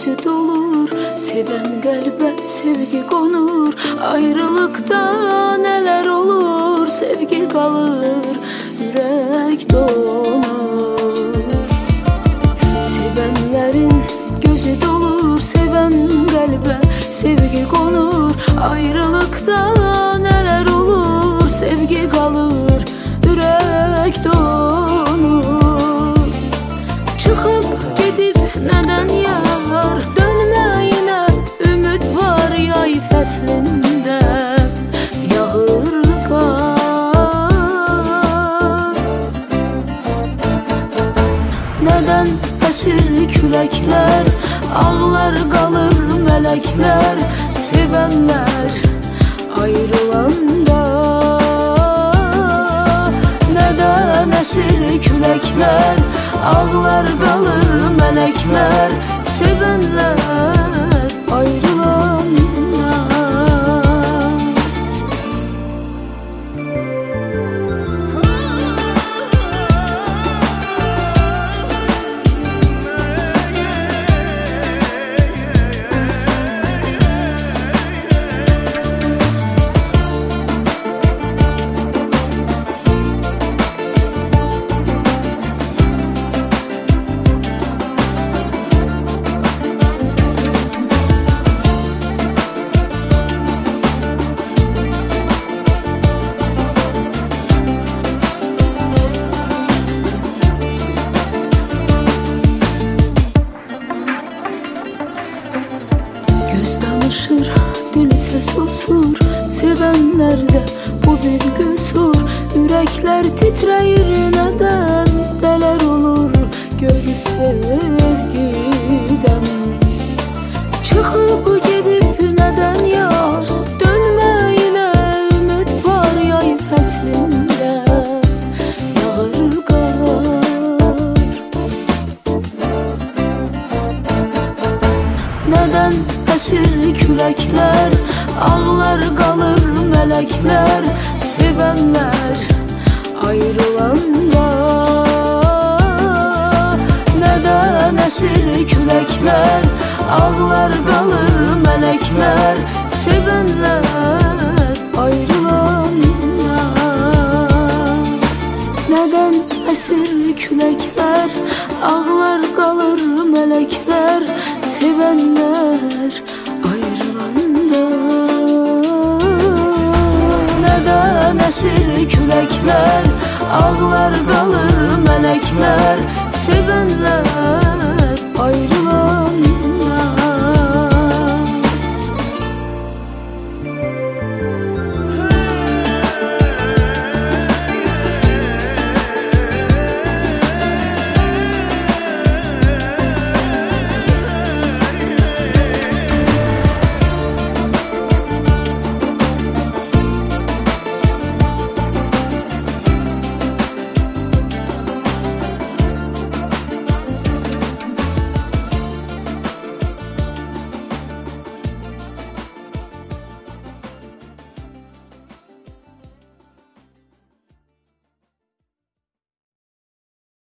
gözü dolur, seven qəlbə sevgi qonur. Ayrılıqda nələr olur, sevgi qalır, ürək donur. Sevənlərin gözü dolur, seven qəlbə sevgi qonur. Ayrılıqda nələr olur, sevgi qalır, ürək donur. Çıxıb gedib nədən yar, dönməyinə ümid var yay fəslində. Yağır qar, nədən əsir küləklər, ağlar qalır mələklər. Sevənlər ayrılanda nədən əsir küləklər, ağlar qalır mələklər. Sevənlər ayrılanda. Danışır, dil isə susur, sevənlərdə bu bir qüsur. Ürəklər titrəyir, nədən belər olur, gör sevgidən. Çıxıb gedib nədən yaz, dönməyinə ümid var yay fəslində. Yağır qar, nədən əsir küləklər, ağlar qalır mələklər. Sevənlər ayrılanda nədən əsir küləklər, ağlar qalır mələklər. Sevənlər ayrılanda nədən əsir küləklər, ağlar qalır mələklər. Sevənlər ayrılanda nədən əsir küləklər, ağlar qalır mələklər. Sevənlər